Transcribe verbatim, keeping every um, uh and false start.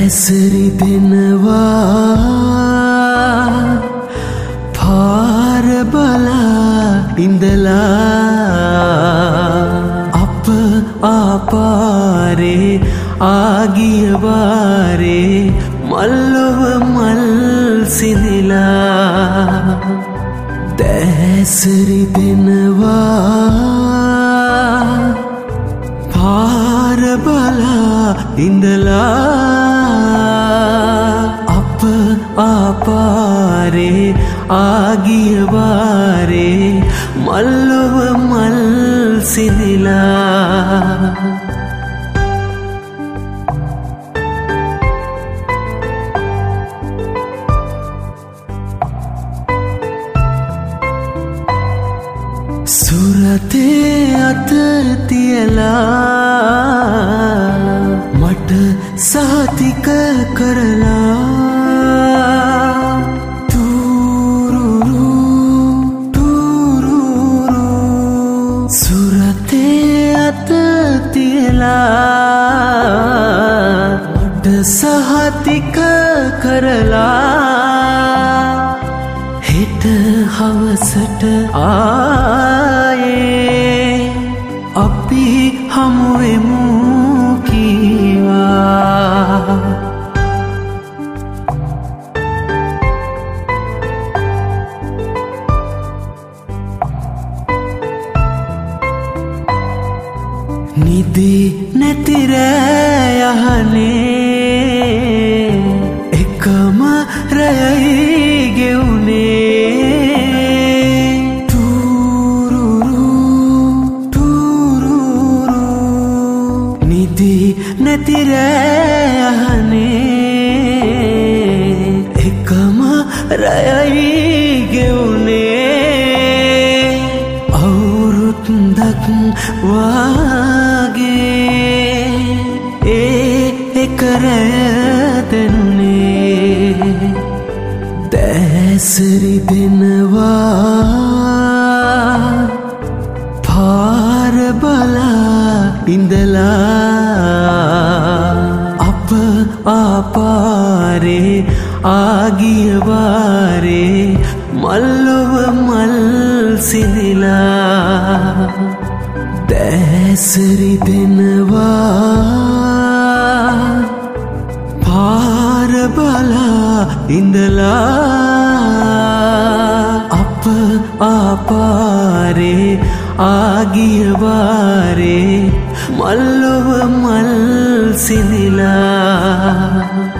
දැසරි දෙනවා පාර බලා ඉඳලා අප ආපාරේ ආගිය වාරේ මල්ලොව මල් සිඳිලා දැසරි දෙනවා පාර බලා ඉඳලා අප ආපාරේ ආගිය වාරේ මල්ලොව මල් සිඳිලා සුරතේ අත තියලා මට සාතික කරලා තුරුරු තුරුරු සුරතේ අත තියලා මට සාතික කරලා හෙට හවසට ආයේ අපි හමුවෙමු කීවා නිදි නැති රෑ යහනේ එකම රැයි ගෙවුනේ තුරුරු තුරුරු නිදි නැති රෑ යහනේ එකම රැයි ගෙවුනේ අවුරුද්දක් වාගේ ඒ එක රැය දෙනුනේ දැසරි දෙනවා පාර බලා ඉඳලා අප ආපාරේ ආගිය වාරේ මල්ලොව මල් සිඳිලා දැසරි දෙනවා පාර බලා ඉඳලා අප ආපාරේ ආගිය වාරේ මල්ලොව මල් සිඳිලා